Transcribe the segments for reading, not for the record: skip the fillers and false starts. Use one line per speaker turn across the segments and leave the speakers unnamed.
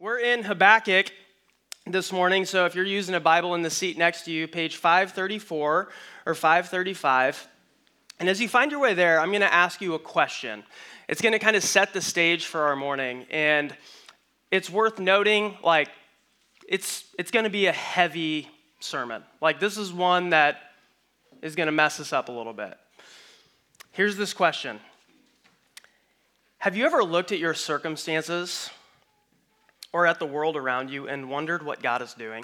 We're in Habakkuk this morning, so if you're using a Bible in the seat next to you, page 534 or 535. And as you find your way there, I'm going to ask you a question. It's going to kind of set the stage for our morning, and it's worth noting, it's going to be a heavy sermon. This is one that is going to mess us up a little bit. Here's this question. Have you ever looked at your circumstances or at the world around you and wondered what God is doing?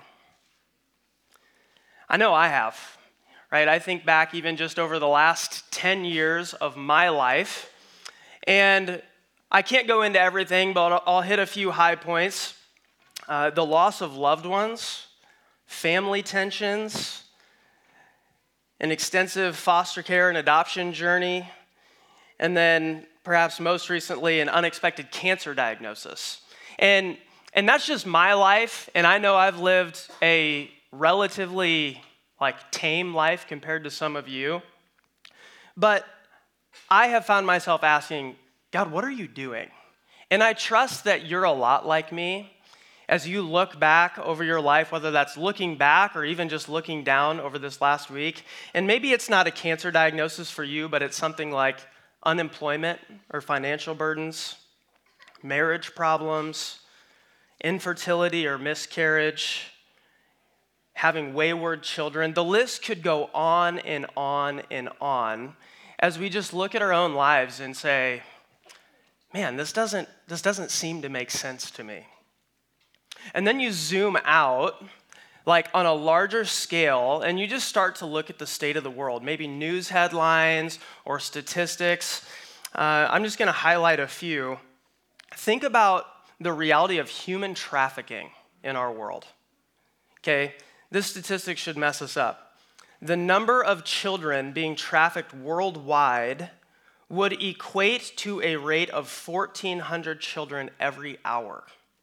I know I have, right? I think back even just over the last 10 years of my life, and I can't go into everything, but I'll hit a few high points. The loss of loved ones, family tensions, an extensive foster care and adoption journey, and then perhaps most recently, an unexpected cancer diagnosis. And that's just my life, and I know I've lived a relatively tame life compared to some of you. But I have found myself asking, God, what are you doing? And I trust that you're a lot like me as you look back over your life, whether that's looking back or even just looking down over this last week. And maybe it's not a cancer diagnosis for you, but it's something like unemployment or financial burdens, marriage problems, infertility or miscarriage, having wayward children. The list could go on and on and on as we just look at our own lives and say, man, this doesn't seem to make sense to me. And then you zoom out on a larger scale and you just start to look at the state of the world, maybe news headlines or statistics. I'm just going to highlight a few. Think about the reality of human trafficking in our world. Okay, this statistic should mess us up. The number of children being trafficked worldwide would equate to a rate of 1,400 children every hour.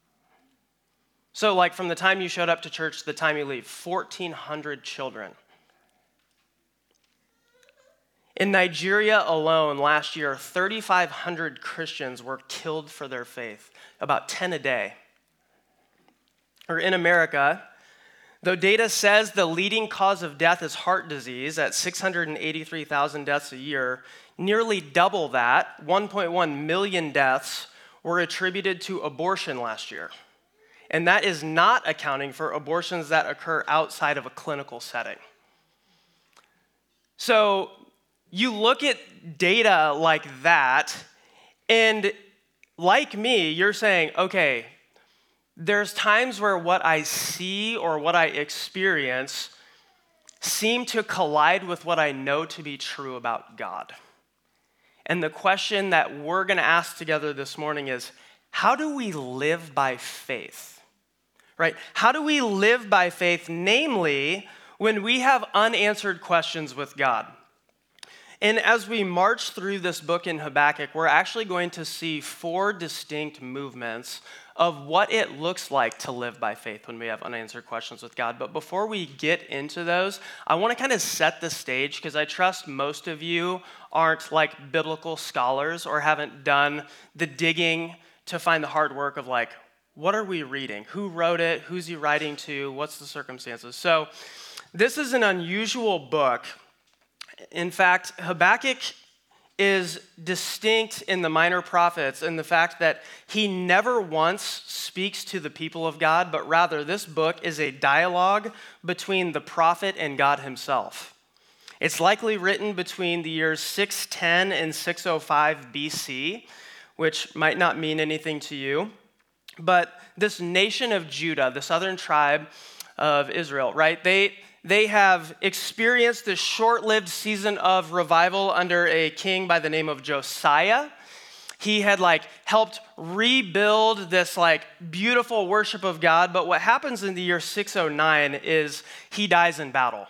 So from the time you showed up to church to the time you leave, 1,400 children. In Nigeria alone last year, 3,500 Christians were killed for their faith, about 10 a day. Or in America, though data says the leading cause of death is heart disease at 683,000 deaths a year, nearly double that, 1.1 million deaths, were attributed to abortion last year. And that is not accounting for abortions that occur outside of a clinical setting. So you look at data like that, and like me, you're saying, okay, there's times where what I see or what I experience seem to collide with what I know to be true about God. And the question that we're going to ask together this morning is, how do we live by faith? Right? How do we live by faith, namely, when we have unanswered questions with God? And as we march through this book in Habakkuk, we're actually going to see 4 distinct movements of what it looks like to live by faith when we have unanswered questions with God. But before we get into those, I want to kind of set the stage because I trust most of you aren't biblical scholars or haven't done the digging to find the hard work of what are we reading? Who wrote it? Who's he writing to? What's the circumstances? So this is an unusual book. In fact, Habakkuk is distinct in the minor prophets in the fact that he never once speaks to the people of God, but rather this book is a dialogue between the prophet and God himself. It's likely written between the years 610 and 605 BC, which might not mean anything to you, but this nation of Judah, the southern tribe of Israel, right? They have experienced this short-lived season of revival under a king by the name of Josiah. He had helped rebuild this beautiful worship of God, but what happens in the year 609 is he dies in battle.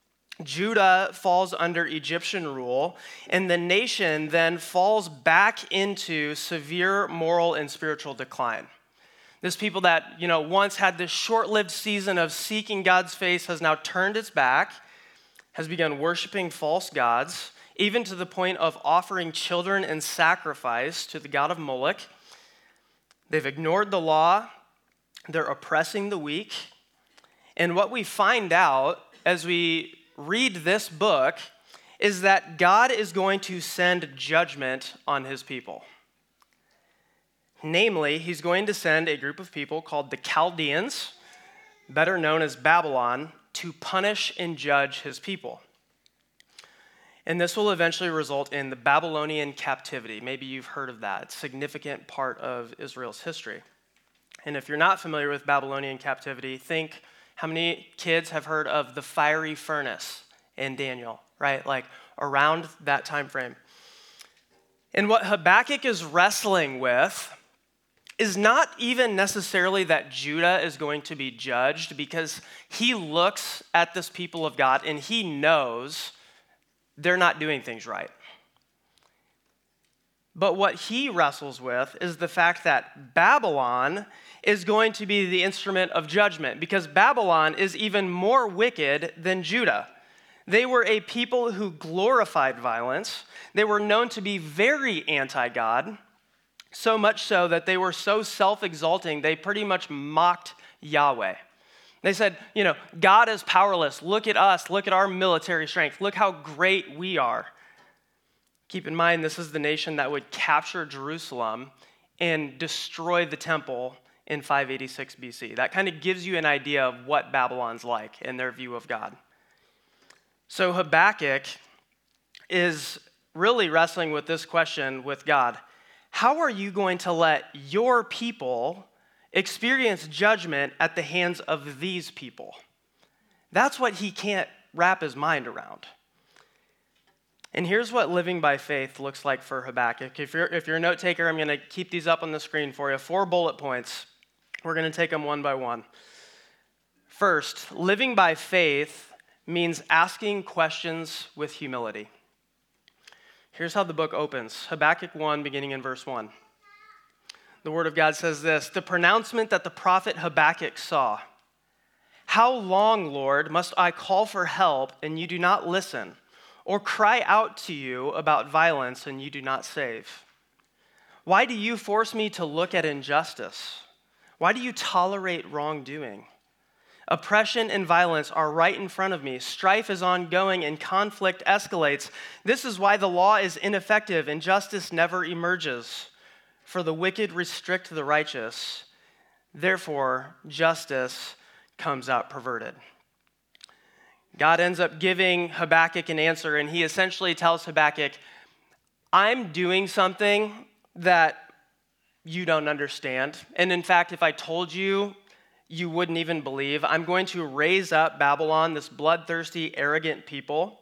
Judah falls under Egyptian rule, and the nation then falls back into severe moral and spiritual decline. This people that, once had this short-lived season of seeking God's face has now turned its back, has begun worshiping false gods, even to the point of offering children in sacrifice to the god of Moloch. They've ignored the law, they're oppressing the weak. And what we find out as we read this book is that God is going to send judgment on his people. Namely, he's going to send a group of people called the Chaldeans, better known as Babylon, to punish and judge his people. And this will eventually result in the Babylonian captivity. Maybe you've heard of that. It's a significant part of Israel's history. And if you're not familiar with Babylonian captivity, think how many kids have heard of the fiery furnace in Daniel, right? Like around that time frame. And what Habakkuk is wrestling with is not even necessarily that Judah is going to be judged, because he looks at this people of God and he knows they're not doing things right. But what he wrestles with is the fact that Babylon is going to be the instrument of judgment, because Babylon is even more wicked than Judah. They were a people who glorified violence. They were known to be very anti-God, so much so that they were so self-exalting, they pretty much mocked Yahweh. They said, God is powerless. Look at us. Look at our military strength. Look how great we are. Keep in mind, this is the nation that would capture Jerusalem and destroy the temple in 586 BC. That kind of gives you an idea of what Babylon's like in their view of God. So Habakkuk is really wrestling with this question with God. How are you going to let your people experience judgment at the hands of these people? That's what he can't wrap his mind around. And here's what living by faith looks like for Habakkuk. If you're a note taker, I'm going to keep these up on the screen for you. 4 bullet points. We're going to take them one by one. First, living by faith means asking questions with humility. Here's how the book opens. Habakkuk 1, beginning in verse 1. The word of God says this: the pronouncement that the prophet Habakkuk saw. How long, Lord, must I call for help and you do not listen, or cry out to you about violence and you do not save? Why do you force me to look at injustice? Why do you tolerate wrongdoing? Oppression and violence are right in front of me. Strife is ongoing and conflict escalates. This is why the law is ineffective and justice never emerges. For the wicked restrict the righteous. Therefore, justice comes out perverted. God ends up giving Habakkuk an answer, and he essentially tells Habakkuk, I'm doing something that you don't understand. And in fact, if I told you, you wouldn't even believe. I'm going to raise up Babylon, this bloodthirsty, arrogant people.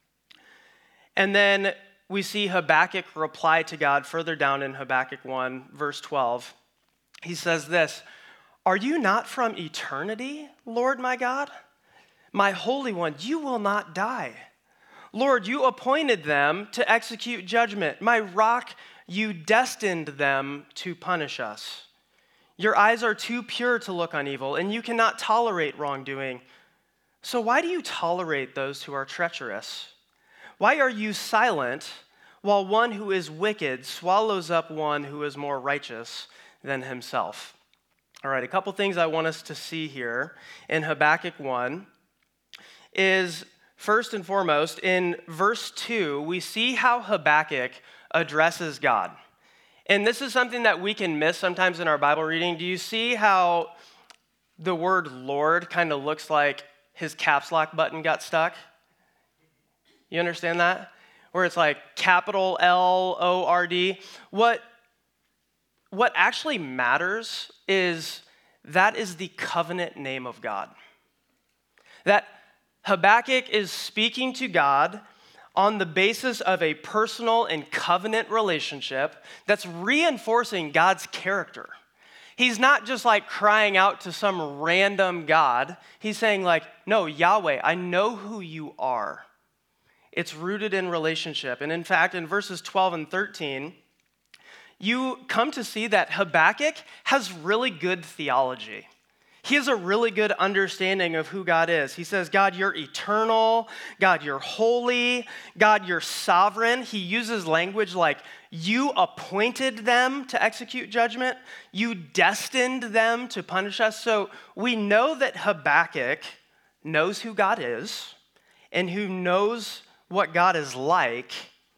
And then we see Habakkuk reply to God further down in Habakkuk 1, verse 12. He says this: are you not from eternity, Lord my God? My Holy One, you will not die. Lord, you appointed them to execute judgment. My rock, you destined them to punish us. Your eyes are too pure to look on evil, and you cannot tolerate wrongdoing. So why do you tolerate those who are treacherous? Why are you silent while one who is wicked swallows up one who is more righteous than himself? All right, a couple things I want us to see here in Habakkuk 1 is, first and foremost, in verse 2, we see how Habakkuk addresses God. And this is something that we can miss sometimes in our Bible reading. Do you see how the word Lord kind of looks like his caps lock button got stuck? You understand that? Where it's like capital L-O-R-D. What actually matters is that is the covenant name of God. That Habakkuk is speaking to God on the basis of a personal and covenant relationship that's reinforcing God's character. He's not just like crying out to some random God. He's saying like, no, Yahweh, I know who you are. It's rooted in relationship. And in fact, in verses 12 and 13, you come to see that Habakkuk has really good theology. he has a really good understanding of who God is. He says, God, you're eternal. God, you're holy. God, you're sovereign. He uses language like, you appointed them to execute judgment. You destined them to punish us. So we know that Habakkuk knows who God is and who knows what God is like.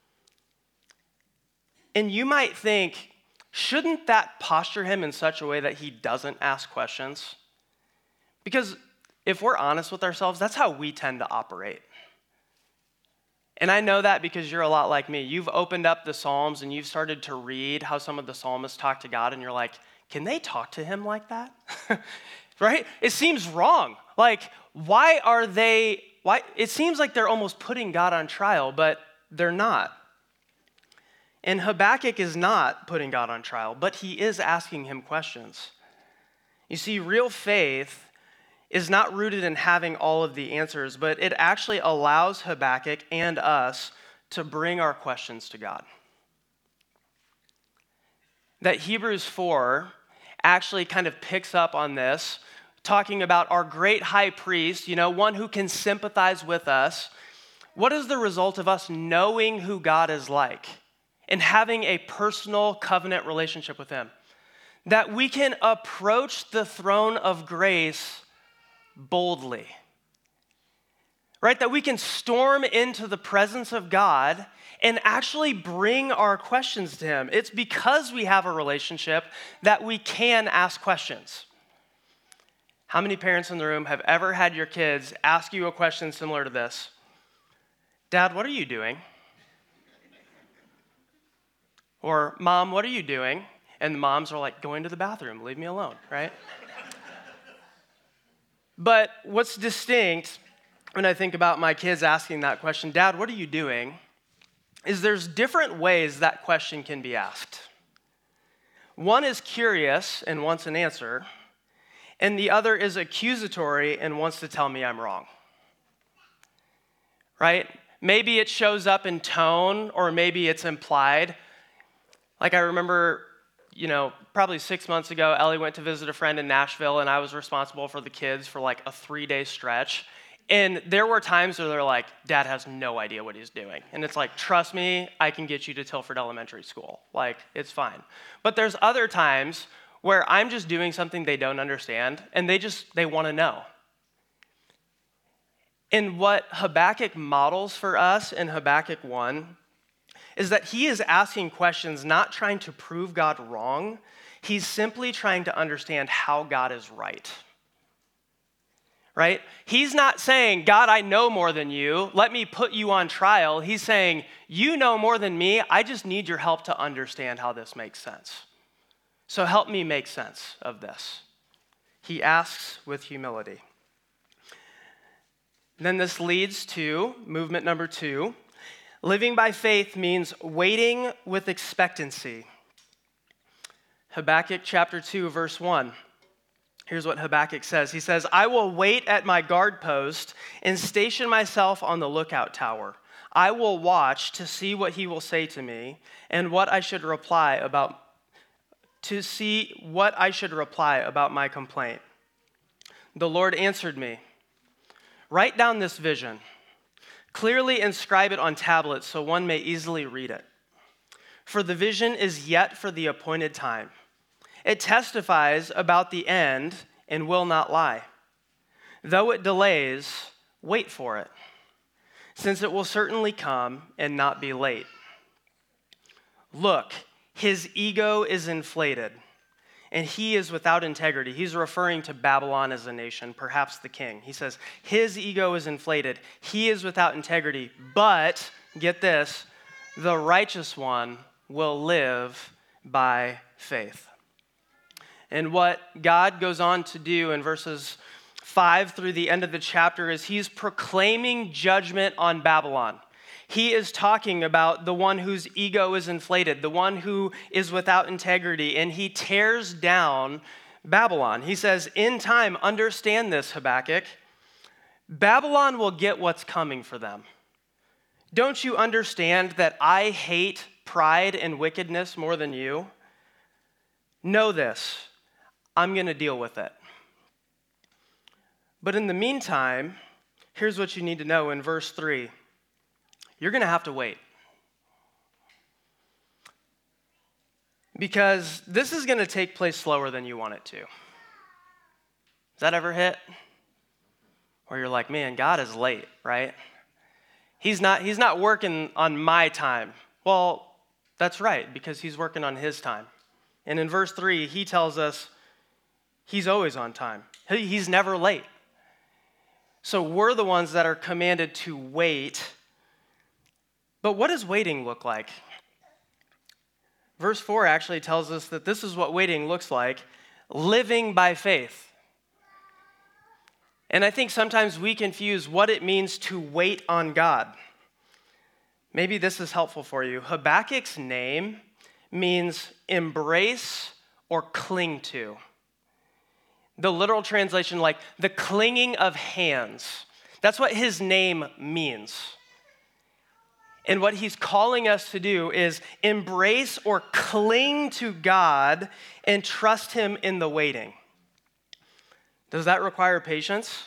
And you might think, shouldn't that posture him in such a way that he doesn't ask questions? Because if we're honest with ourselves, that's how we tend to operate. And I know that because you're a lot like me. You've opened up the Psalms and you've started to read how some of the psalmists talk to God, and you're like, can they talk to him like that? Right? It seems wrong. Like, why? It seems like they're almost putting God on trial, but they're not. And Habakkuk is not putting God on trial, but he is asking him questions. You see, real faith is not rooted in having all of the answers, but it actually allows Habakkuk and us to bring our questions to God. That Hebrews 4 actually kind of picks up on this, talking about our great high priest, one who can sympathize with us. What is the result of us knowing who God is like and having a personal covenant relationship with him? That we can approach the throne of grace boldly, right? That we can storm into the presence of God and actually bring our questions to him. It's because we have a relationship that we can ask questions. How many parents in the room have ever had your kids ask you a question similar to this? Dad, what are you doing? Or, Mom, what are you doing? And the moms are like, going to the bathroom, leave me alone, right? But what's distinct when I think about my kids asking that question, Dad, what are you doing? Is there's different ways that question can be asked. One is curious and wants an answer, and the other is accusatory and wants to tell me I'm wrong. Right? Maybe it shows up in tone, or maybe it's implied. Like I remember, probably 6 months ago, Ellie went to visit a friend in Nashville, and I was responsible for the kids for like a 3-day stretch. And there were times where they're like, Dad has no idea what he's doing. And it's like, trust me, I can get you to Tilford Elementary School. Like, it's fine. But there's other times where I'm just doing something they don't understand, and they want to know. And what Habakkuk models for us in Habakkuk 1 is that he is asking questions, not trying to prove God wrong. He's simply trying to understand how God is right. Right? He's not saying, God, I know more than you. Let me put you on trial. He's saying, you know more than me. I just need your help to understand how this makes sense. So help me make sense of this. He asks with humility. Then this leads to movement number 2. Living by faith means waiting with expectancy. Habakkuk chapter 2, verse 1. Here's what Habakkuk says. He says, I will wait at my guard post and station myself on the lookout tower. I will watch to see what he will say to me and what I should reply about my complaint. The Lord answered me, write down this vision. Clearly inscribe it on tablets so one may easily read it. For the vision is yet for the appointed time. It testifies about the end and will not lie. Though it delays, wait for it, since it will certainly come and not be late. Look, his ego is inflated, and he is without integrity. He's referring to Babylon as a nation, perhaps the king. He says, his ego is inflated. He is without integrity. But, get this, the righteous one will live by faith. And what God goes on to do in verses 5 through the end of the chapter is he's proclaiming judgment on Babylon. He is talking about the one whose ego is inflated, the one who is without integrity, and he tears down Babylon. He says, in time, understand this, Habakkuk. Babylon will get what's coming for them. Don't you understand that I hate pride and wickedness more than you? Know this, I'm going to deal with it. But in the meantime, here's what you need to know in verse 3. You're going to have to wait. Because this is going to take place slower than you want it to. Does that ever hit? Where you're like, man, God is late, right? He's not working on my time. Well, that's right, because he's working on his time. And in verse 3, he tells us he's always on time. He's never late. So we're the ones that are commanded to wait. But what does waiting look like? Verse 4 actually tells us that this is what waiting looks like, living by faith. And I think sometimes we confuse what it means to wait on God. Maybe this is helpful for you. Habakkuk's name means embrace or cling to. The literal translation, like the clinging of hands. That's what his name means. And what he's calling us to do is embrace or cling to God and trust him in the waiting. Does that require patience?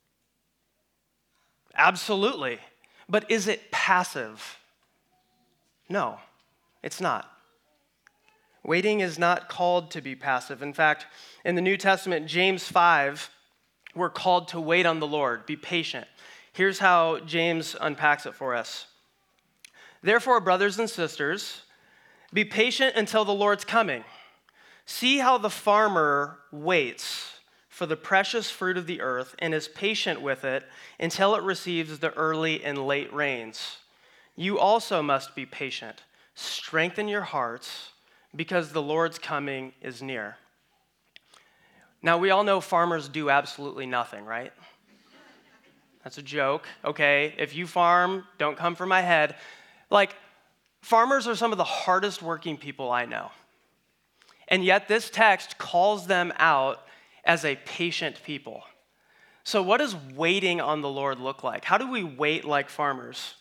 Absolutely. But is it passive? No, it's not. Waiting is not called to be passive. In fact, in the New Testament, James 5, we're called to wait on the Lord, be patient. Here's how James unpacks it for us. Therefore, brothers and sisters, be patient until the Lord's coming. See how the farmer waits for the precious fruit of the earth and is patient with it until it receives the early and late rains. You also must be patient. Strengthen your hearts because the Lord's coming is near. Now, we all know farmers do absolutely nothing, right? That's a joke, okay? If you farm, don't come for my head. Like, farmers are some of the hardest working people I know. And yet this text calls them out as a patient people. So what does waiting on the Lord look like? How do we wait like farmers?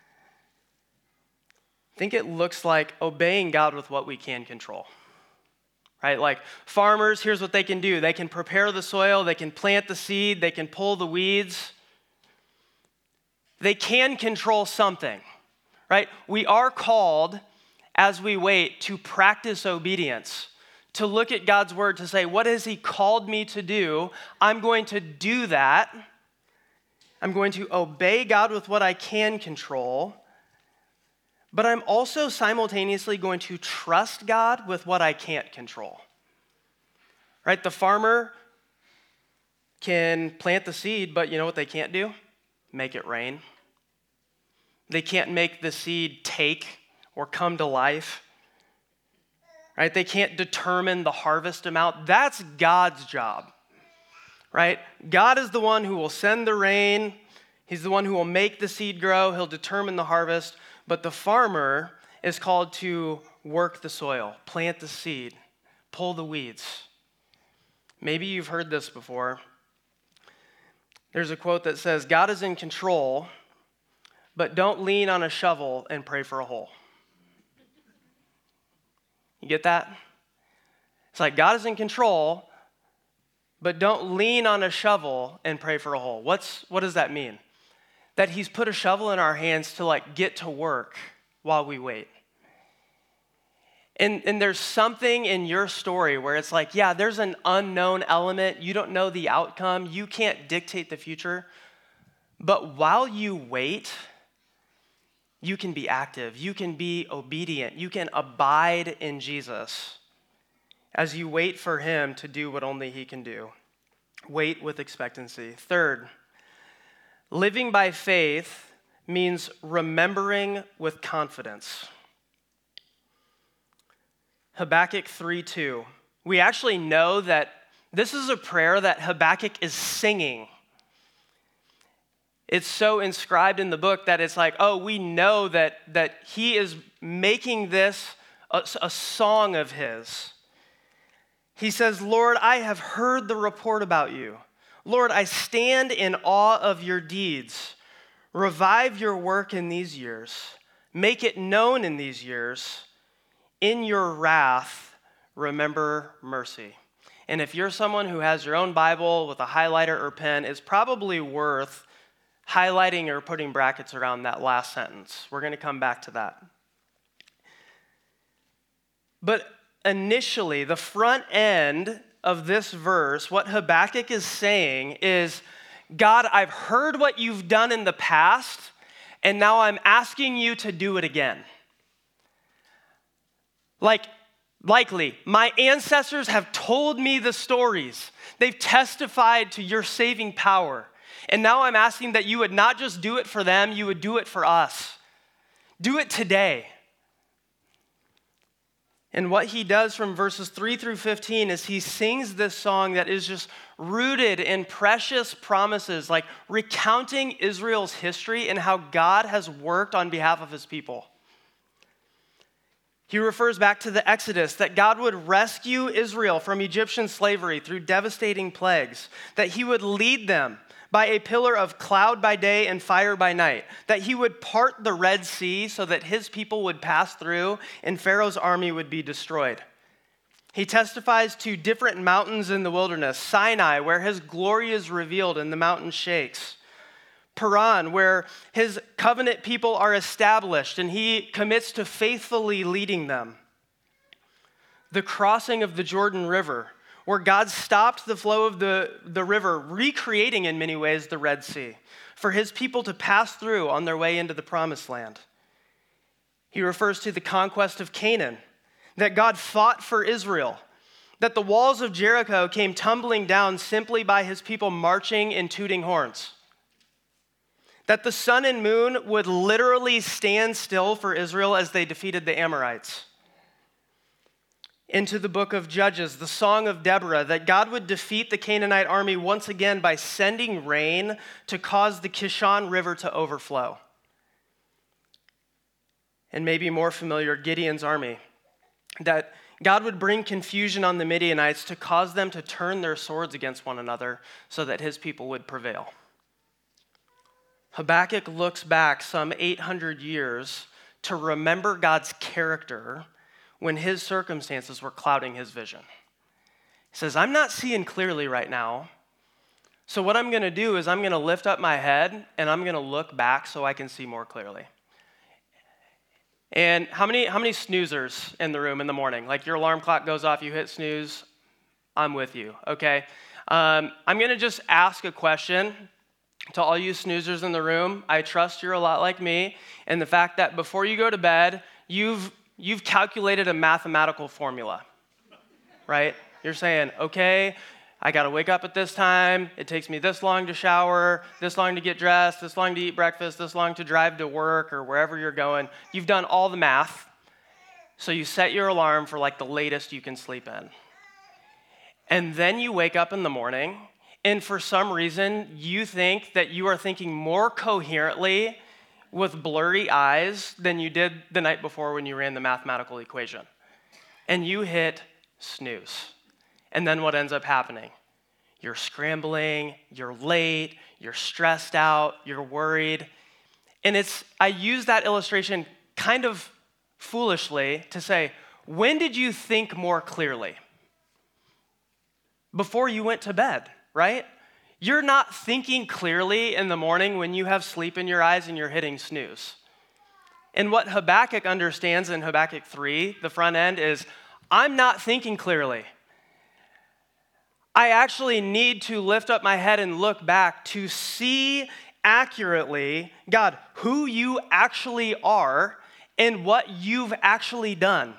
I think it looks like obeying God with what we can control. Right? Like farmers, here's what they can do. They can prepare the soil, they can plant the seed, they can pull the weeds. They can control something. Right? We are called, as we wait, to practice obedience, to look at God's word, to say, what has he called me to do? I'm going to do that. I'm going to obey God with what I can control, but I'm also simultaneously going to trust God with what I can't control. Right? The farmer can plant the seed, but you know what they can't do? Make it rain. They can't make the seed take or come to life. Right? They can't determine the harvest amount. That's God's job. Right? God is the one who will send the rain. He's the one who will make the seed grow. He'll determine the harvest. But the farmer is called to work the soil, plant the seed, pull the weeds. Maybe you've heard this before. There's a quote that says, God is in control, but don't lean on a shovel and pray for a hole. You get that? It's like God is in control, but don't lean on a shovel and pray for a hole. What does that mean? That he's put a shovel in our hands to like get to work while we wait. And there's something in your story where it's like, yeah, there's an unknown element. You don't know the outcome. You can't dictate the future. But while you wait, you can be active. You can be obedient. You can abide in Jesus as you wait for him to do what only he can do. Wait with expectancy. Third, living by faith means remembering with confidence. Habakkuk 3:2. We actually know that this is a prayer that Habakkuk is singing. It's so inscribed in the book that it's like, oh, we know that he is making this a song of his. He says, Lord, I have heard the report about you. Lord, I stand in awe of your deeds. Revive your work in these years. Make it known in these years. In your wrath, remember mercy. And if you're someone who has your own Bible with a highlighter or pen, it's probably worth highlighting or putting brackets around that last sentence. We're going to come back to that. But initially, the front end of this verse, what Habakkuk is saying is, God, I've heard what you've done in the past, and now I'm asking you to do it again. Likely, my ancestors have told me the stories. They've testified to your saving power. And now I'm asking that you would not just do it for them, you would do it for us. Do it today. And what he does from verses 3 through 15 is he sings this song that is just rooted in precious promises, like recounting Israel's history and how God has worked on behalf of his people. He refers back to the Exodus, that God would rescue Israel from Egyptian slavery through devastating plagues, that he would lead them by a pillar of cloud by day and fire by night, that he would part the Red Sea so that his people would pass through and Pharaoh's army would be destroyed. He testifies to different mountains in the wilderness, Sinai, where his glory is revealed and the mountain shakes, Paran, where his covenant people are established and he commits to faithfully leading them. The crossing of the Jordan River, where God stopped the flow of the river, recreating in many ways the Red Sea, for his people to pass through on their way into the Promised Land. He refers to the conquest of Canaan, that God fought for Israel, that the walls of Jericho came tumbling down simply by his people marching and tooting horns, that the sun and moon would literally stand still for Israel as they defeated the Amorites. Into the book of Judges, the Song of Deborah, that God would defeat the Canaanite army once again by sending rain to cause the Kishon River to overflow. And maybe more familiar, Gideon's army, that God would bring confusion on the Midianites to cause them to turn their swords against one another so that his people would prevail. Habakkuk looks back some 800 years to remember God's character when his circumstances were clouding his vision. He says, I'm not seeing clearly right now, so what I'm going to do is I'm going to lift up my head and I'm going to look back so I can see more clearly. And how many snoozers in the room in the morning? Like your alarm clock goes off, you hit snooze, I'm with you, okay? I'm going to just ask a question to all you snoozers in the room. I trust you're a lot like me, and the fact that before you go to bed, you've calculated a mathematical formula, right? You're saying, okay, I got to wake up at this time. It takes me this long to shower, this long to get dressed, this long to eat breakfast, this long to drive to work or wherever you're going. You've done all the math, so you set your alarm for like the latest you can sleep in. And then you wake up in the morning, and for some reason, you think that you are thinking more coherently with blurry eyes than you did the night before when you ran the mathematical equation. And you hit snooze. And then what ends up happening? You're scrambling, you're late, you're stressed out, you're worried. And I use that illustration kind of foolishly to say, when did you think more clearly? Before you went to bed, right? You're not thinking clearly in the morning when you have sleep in your eyes and you're hitting snooze. And what Habakkuk understands in Habakkuk 3, the front end, is I'm not thinking clearly. I actually need to lift up my head and look back to see accurately, God, who you actually are and what you've actually done.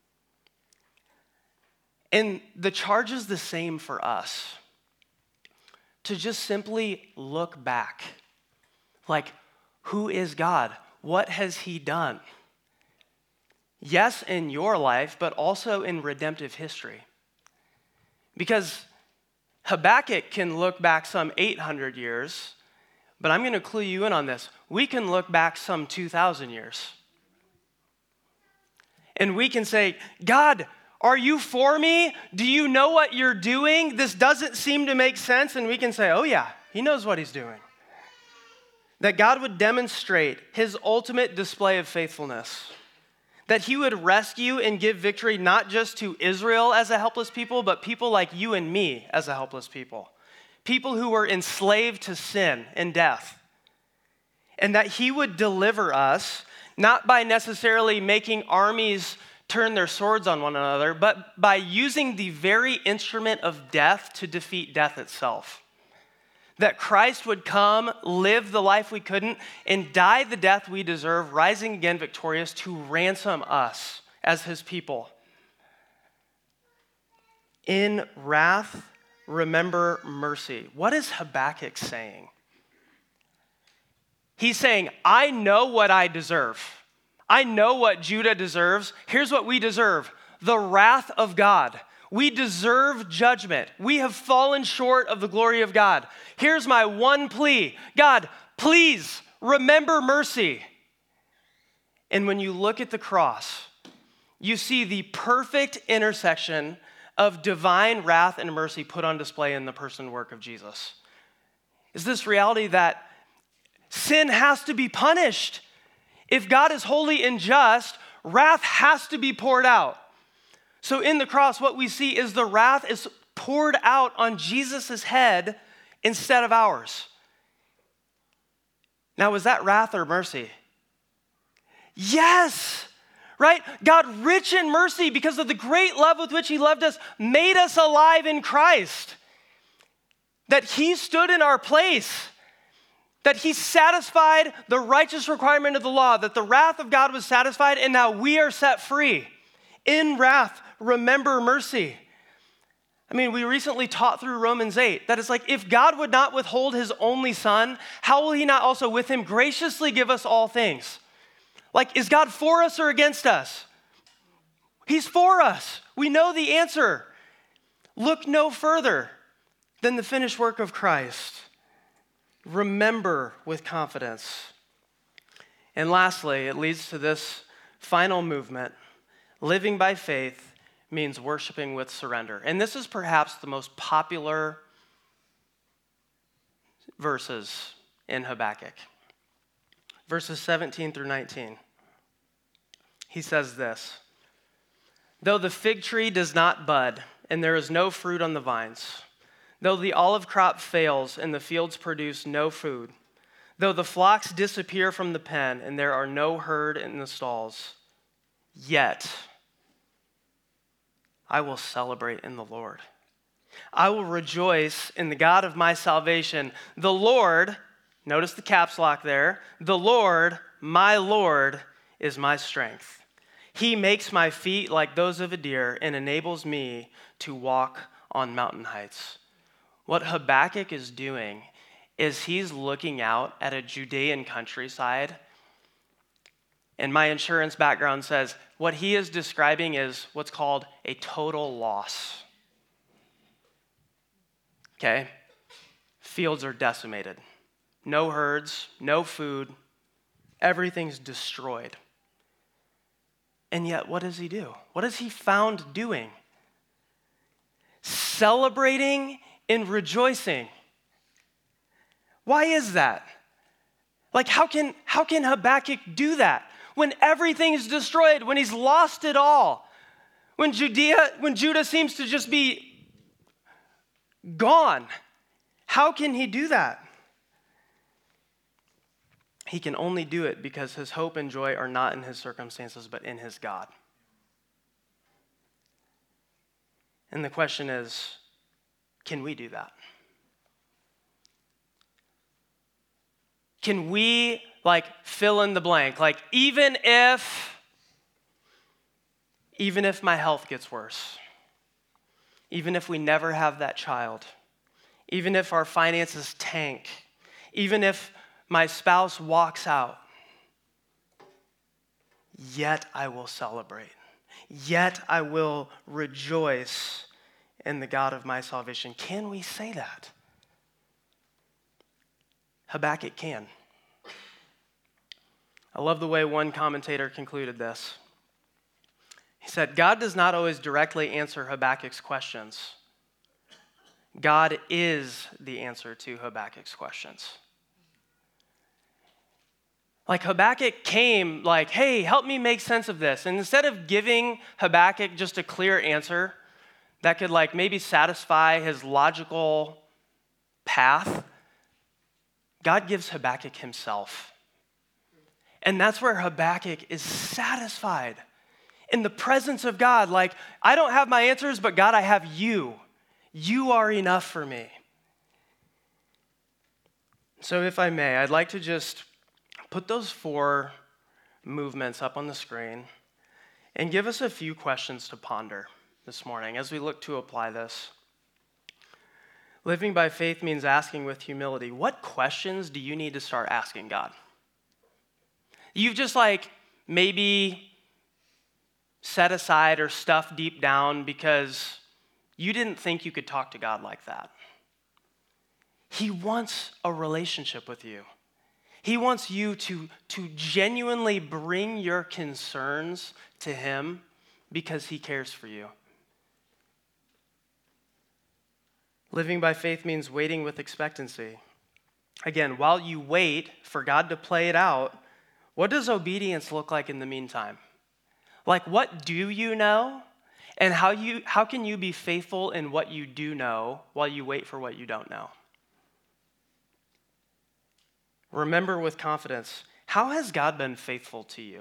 And the charge is the same for us. To just simply look back. Like, who is God? What has he done? Yes, in your life, but also in redemptive history. Because Habakkuk can look back some 800 years, but I'm going to clue you in on this. We can look back some 2,000 years. And we can say, God, are you for me? Do you know what you're doing? This doesn't seem to make sense. And we can say, oh yeah, he knows what he's doing. That God would demonstrate his ultimate display of faithfulness. that he would rescue and give victory not just to Israel as a helpless people, but people like you and me as a helpless people. People who were enslaved to sin and death. And that he would deliver us, not by necessarily making armies turn their swords on one another, but by using the very instrument of death to defeat death itself. That Christ would come, live the life we couldn't, and die the death we deserve, rising again victorious to ransom us as his people. In wrath, remember mercy. What is Habakkuk saying? He's saying, I know what I deserve. I know what Judah deserves. Here's what we deserve: the wrath of God. We deserve judgment. We have fallen short of the glory of God. Here's my one plea. God, please remember mercy. And when you look at the cross, you see the perfect intersection of divine wrath and mercy put on display in the person and work of Jesus. Is this reality that sin has to be punished? If God is holy and just, wrath has to be poured out. So in the cross, what we see is the wrath is poured out on Jesus' head instead of ours. Now, was that wrath or mercy? Yes, right? God, rich in mercy because of the great love with which he loved us, made us alive in Christ. That he stood in our place. That he satisfied the righteous requirement of the law. That the wrath of God was satisfied and now we are set free. In wrath, remember mercy. I mean, we recently taught through Romans 8 that it's like, if God would not withhold his only son, how will he not also with him graciously give us all things? Like, is God for us or against us? He's for us. We know the answer. Look no further than the finished work of Christ. Remember with confidence. And lastly, it leads to this final movement. Living by faith means worshiping with surrender. And this is perhaps the most popular verses in Habakkuk. Verses 17 through 19. He says this: though the fig tree does not bud, and there is no fruit on the vines, though the olive crop fails and the fields produce no food, though the flocks disappear from the pen and there are no herd in the stalls, yet I will celebrate in the Lord. I will rejoice in the God of my salvation. The Lord, notice the caps lock there, the Lord, my Lord, is my strength. He makes my feet like those of a deer and enables me to walk on mountain heights. What Habakkuk is doing is he's looking out at a Judean countryside. And my insurance background says what he is describing is what's called a total loss. Okay? Fields are decimated. No herds, no food. Everything's destroyed. And yet, what does he do? What is he found doing? Celebrating and rejoicing. Why is that? Like, how can Habakkuk do that? When everything is destroyed, when he's lost it all, when Judah seems to just be gone, how can he do that? He can only do it because his hope and joy are not in his circumstances, but in his God. And the question is, can we do that? Can we, fill in the blank? Even if my health gets worse, even if we never have that child, even if our finances tank, even if my spouse walks out, yet I will celebrate. Yet I will rejoice in the God of my salvation. Can we say that? Habakkuk can. I love the way one commentator concluded this. He said, God does not always directly answer Habakkuk's questions. God is the answer to Habakkuk's questions. Like Habakkuk came like, hey, help me make sense of this. And instead of giving Habakkuk just a clear answer that could like maybe satisfy his logical path, God gives Habakkuk himself. And that's where Habakkuk is satisfied in the presence of God. Like, I don't have my answers, but God, I have you. You are enough for me. So if I may, I'd like to just put those 4 movements up on the screen and give us a few questions to ponder this morning as we look to apply this. Living by faith means asking with humility. What questions do you need to start asking God? You've just like maybe set aside or stuffed deep down because you didn't think you could talk to God like that. He wants a relationship with you. He wants you to genuinely bring your concerns to him because he cares for you. Living by faith means waiting with expectancy. Again, while you wait for God to play it out, what does obedience look like in the meantime? Like, what do you know? And how can you be faithful in what you do know while you wait for what you don't know? Remember with confidence, how has God been faithful to you?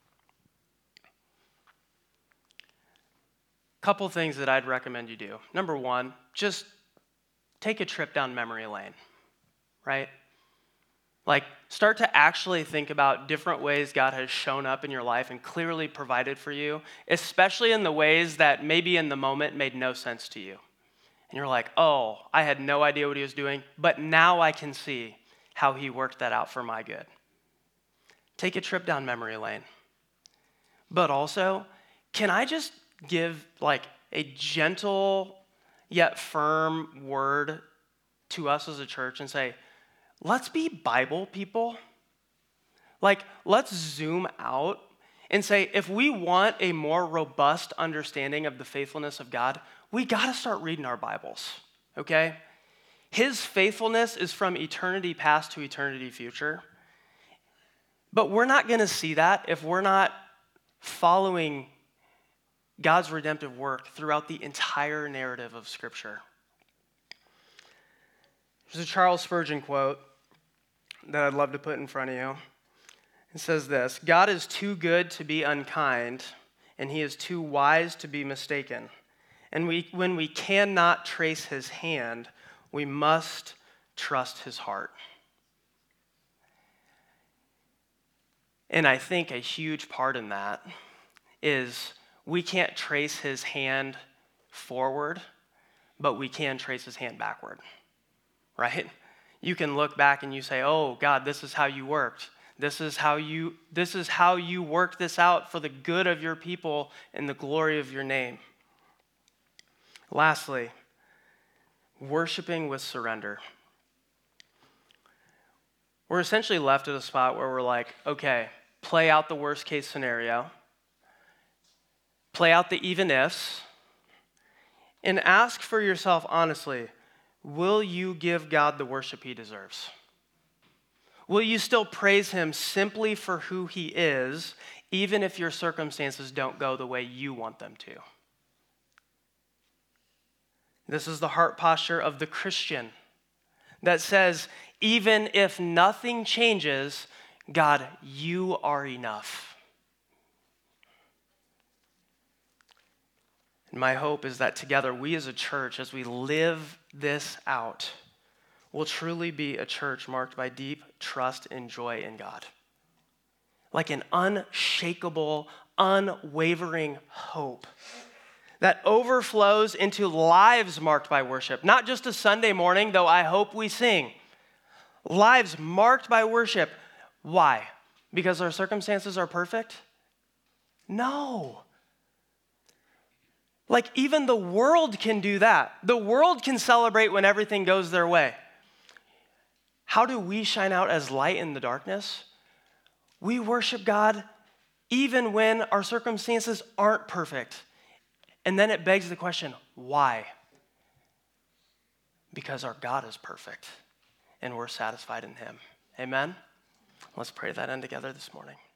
Couple things that I'd recommend you do. Number 1, just take a trip down memory lane, right? Like, start to actually think about different ways God has shown up in your life and clearly provided for you, especially in the ways that maybe in the moment made no sense to you. And you're like, oh, I had no idea what he was doing, but now I can see how he worked that out for my good. Take a trip down memory lane. But also, can I just give like a gentle yet firm word to us as a church and say, let's be Bible people. Like, let's zoom out and say, if we want a more robust understanding of the faithfulness of God, we got to start reading our Bibles, okay? His faithfulness is from eternity past to eternity future. But we're not going to see that if we're not following God's redemptive work throughout the entire narrative of Scripture. There's a Charles Spurgeon quote that I'd love to put in front of you. It says this: God is too good to be unkind, and he is too wise to be mistaken. And when we cannot trace his hand, we must trust his heart. And I think a huge part in that is we can't trace his hand forward, but we can trace his hand backward, right? You can look back and you say, oh, God, this is how you worked. This is how you worked this out for the good of your people and the glory of your name. Lastly, worshiping with surrender. We're essentially left at a spot where we're like, okay, play out the worst case scenario, play out the even ifs, and ask for yourself honestly, will you give God the worship he deserves? Will you still praise him simply for who he is, even if your circumstances don't go the way you want them to? This is the heart posture of the Christian that says, even if nothing changes, God, you are enough. And my hope is that together, we as a church, as we live this out, will truly be a church marked by deep trust and joy in God. Like an unshakable, unwavering hope that overflows into lives marked by worship. Not just a Sunday morning, though I hope we sing. Lives marked by worship. Why? Because our circumstances are perfect? No. Like even the world can do that. The world can celebrate when everything goes their way. How do we shine out as light in the darkness? We worship God even when our circumstances aren't perfect. And then it begs the question, why? Because our God is perfect and we're satisfied in him. Amen? Let's pray that end together this morning.